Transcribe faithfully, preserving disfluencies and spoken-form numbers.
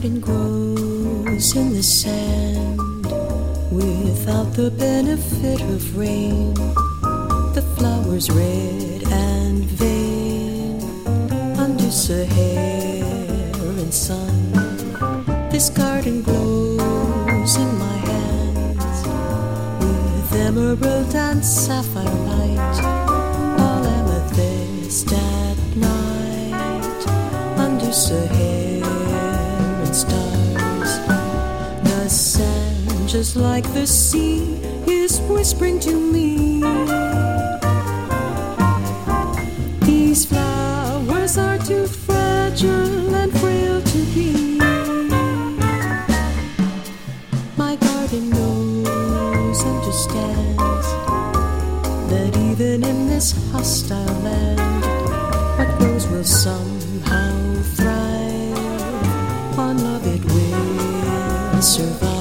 garden grows in the sand without the benefit of rain. The flowers red and vain under Saharan sun. This garden glows in my hands with emerald and sapphire light, all amethyst at night under Saharan stars. The sand, just like the sea, is whispering to me, these flowers are too fragile and frail to be. My garden knows, understands that even in this hostile land, what grows will somehow thrive. On love it will survive.